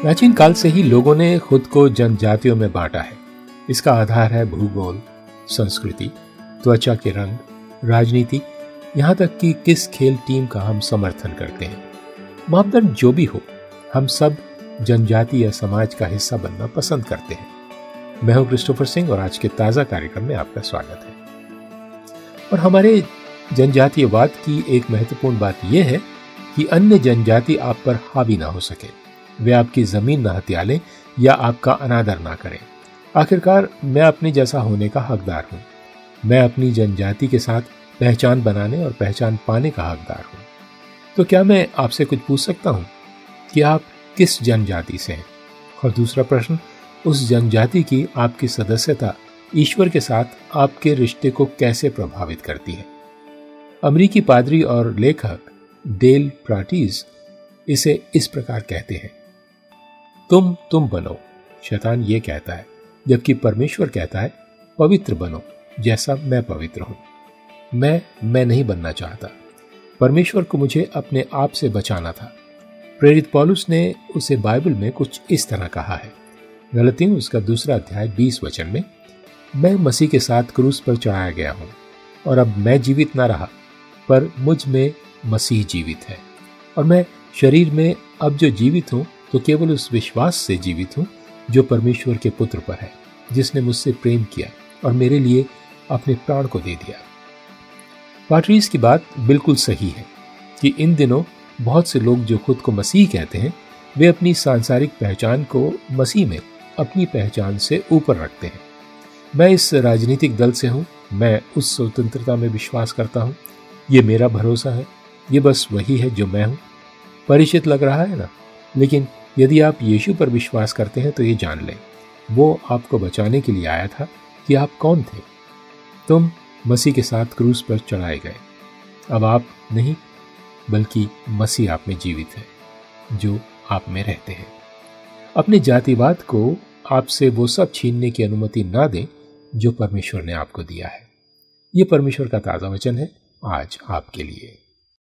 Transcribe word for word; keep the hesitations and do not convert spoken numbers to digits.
प्राचीन काल से ही लोगों ने खुद को जनजातियों में बांटा है। इसका आधार है भूगोल, संस्कृति, त्वचा के रंग, राजनीति, यहाँ तक कि किस खेल टीम का हम समर्थन करते हैं। मापदंड जो भी हो, हम सब जनजाति या समाज का हिस्सा बनना पसंद करते हैं। मैं हूं क्रिस्टोफर सिंह और आज के ताजा कार्यक्रम में आपका स्वागत है। और हमारे जनजातीयवाद की एक महत्वपूर्ण बात यह है कि अन्य जनजाति आप पर हावी ना हो सके, वे आपकी जमीन ना हथिया लें या आपका अनादर ना करें। आखिरकार मैं अपने जैसा होने का हकदार हूं। मैं अपनी जनजाति के साथ पहचान बनाने और पहचान पाने का हकदार हूं। तो क्या मैं आपसे कुछ पूछ सकता हूं कि आप किस जनजाति से हैं? और दूसरा प्रश्न, उस जनजाति की आपकी सदस्यता ईश्वर के साथ आपके रिश्ते को कैसे प्रभावित करती है? अमेरिकी पादरी और लेखक डेल प्राटीज इसे इस प्रकार कहते हैं, तुम तुम बनो, शैतान ये कहता है, जबकि परमेश्वर कहता है पवित्र बनो जैसा मैं पवित्र हूं। मैं मैं नहीं बनना चाहता। परमेश्वर को मुझे अपने आप से बचाना था। प्रेरित पौलुस ने उसे बाइबल में कुछ इस तरह कहा है, गलतियों उसका दूसरा अध्याय बीस वचन में, मैं मसीह के साथ क्रूस पर चढ़ाया गया हूं और अब मैं जीवित ना रहा, पर मुझ में मसीह जीवित है। और मैं शरीर में अब जो जीवित हूं तो केवल उस विश्वास से जीवित हूं जो परमेश्वर के पुत्र पर है, जिसने मुझसे प्रेम किया और मेरे लिए अपने प्राण को दे दिया। पाटरीज की बात बिल्कुल सही है कि इन दिनों बहुत से लोग जो खुद को मसीह कहते हैं, वे अपनी सांसारिक पहचान को मसीह में अपनी पहचान से ऊपर रखते हैं। मैं इस राजनीतिक दल से हूं, मैं उस स्वतंत्रता में विश्वास करता हूं, ये मेरा भरोसा है, ये बस वही है जो मैं हूं। परिचित लग रहा है ना? लेकिन यदि आप यीशु पर विश्वास करते हैं तो ये जान लें, वो आपको बचाने के लिए आया था कि आप कौन थे। तुम मसीह के साथ क्रूस पर चढ़ाए गए। अब आप नहीं, बल्कि मसीह आप में जीवित है, जो आप में रहते हैं। अपने जातिवाद को आपसे वो सब छीनने की अनुमति ना दें जो परमेश्वर ने आपको दिया है। ये परमेश्वर का ताज़ा वचन है आज आपके लिए।